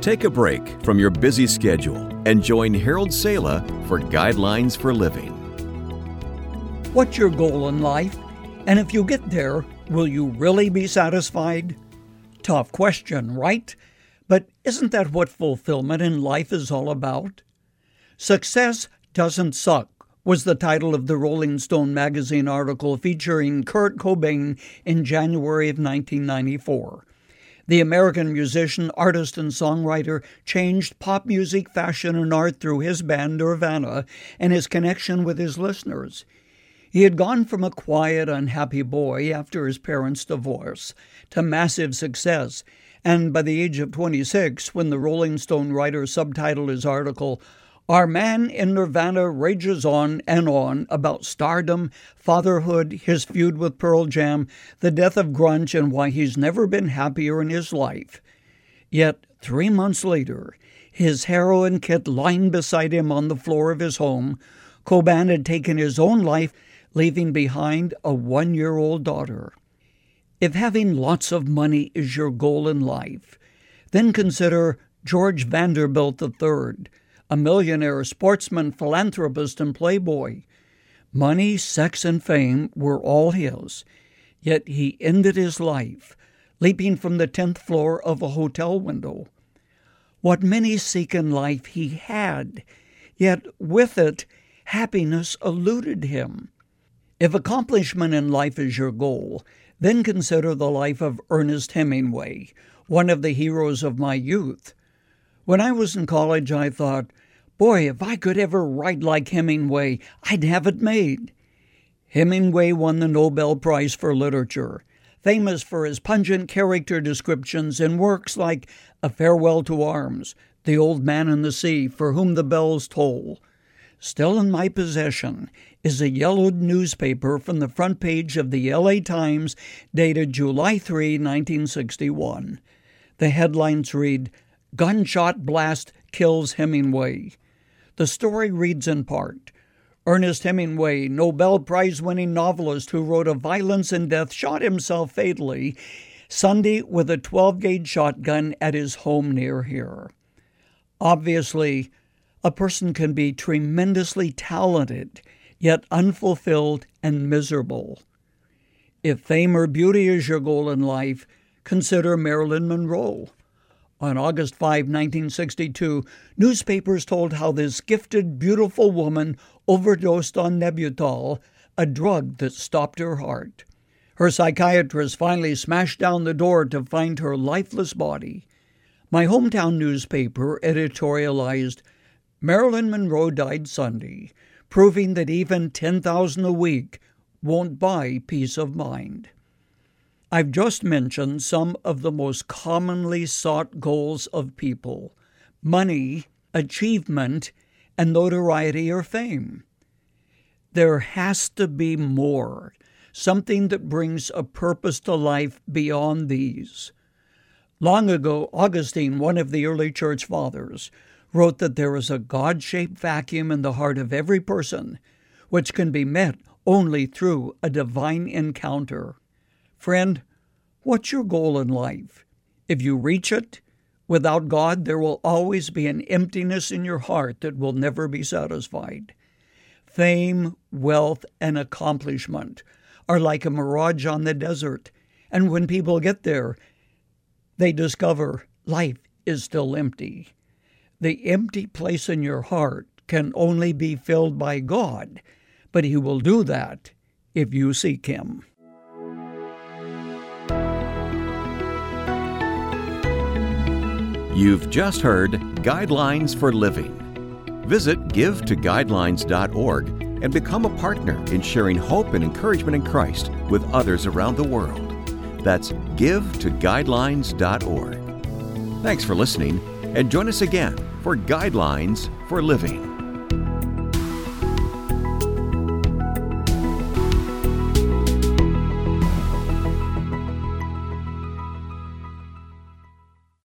Take a break from your busy schedule and join Harold Sala for Guidelines for Living. What's your goal in life? And if you get there, will you really be satisfied? Tough question, right? But isn't that what fulfillment in life is all about? Success Doesn't Suck was the title of the Rolling Stone magazine article featuring Kurt Cobain in January of 1994. The American musician, artist, and songwriter changed pop music, fashion, and art through his band Nirvana and his connection with his listeners. He had gone from a quiet, unhappy boy after his parents' divorce to massive success, and by the age of 26, when the Rolling Stone writer subtitled his article, "Our Man in Nirvana rages on and on about stardom, fatherhood, his feud with Pearl Jam, the death of grunge, and why he's never been happier in his life." Yet 3 months later, his heroin kit lying beside him on the floor of his home, Cobain had taken his own life, leaving behind a 1-year-old daughter. If having lots of money is your goal in life, then consider George Vanderbilt III, a millionaire, sportsman, philanthropist, and playboy. Money, sex, and fame were all his, yet he ended his life leaping from the 10th floor of a hotel window. What many seek in life he had, yet with it, happiness eluded him. If accomplishment in life is your goal, then consider the life of Ernest Hemingway, one of the heroes of my youth. When I was in college, I thought, boy, if I could ever write like Hemingway, I'd have it made. Hemingway won the Nobel Prize for Literature, famous for his pungent character descriptions in works like A Farewell to Arms, The Old Man and the Sea, For Whom the Bells Toll. Still in my possession is a yellowed newspaper from the front page of the LA Times dated July 3, 1961. The headlines read, "Gunshot Blast Kills Hemingway." The story reads in part, Ernest Hemingway, Nobel Prize-winning novelist who wrote of violence and death, shot himself fatally Sunday with a 12-gauge shotgun at his home near here. Obviously, a person can be tremendously talented, yet unfulfilled and miserable. If fame or beauty is your goal in life, consider Marilyn Monroe. On August 5, 1962, newspapers told how this gifted, beautiful woman overdosed on Nembutal, a drug that stopped her heart. Her psychiatrist finally smashed down the door to find her lifeless body. My hometown newspaper editorialized, "Marilyn Monroe died Sunday, proving that even $10,000 a week won't buy peace of mind." I've just mentioned some of the most commonly sought goals of people: money, achievement, and notoriety or fame. There has to be more, something that brings a purpose to life beyond these. Long ago, Augustine, one of the early church fathers, wrote that there is a God-shaped vacuum in the heart of every person, which can be met only through a divine encounter. Friend, what's your goal in life? If you reach it, without God, there will always be an emptiness in your heart that will never be satisfied. Fame, wealth, and accomplishment are like a mirage on the desert, and when people get there, they discover life is still empty. The empty place in your heart can only be filled by God, but He will do that if you seek Him. You've just heard Guidelines for Living. Visit givetoguidelines.org and become a partner in sharing hope and encouragement in Christ with others around the world. That's givetoguidelines.org. Thanks for listening, and join us again for Guidelines for Living.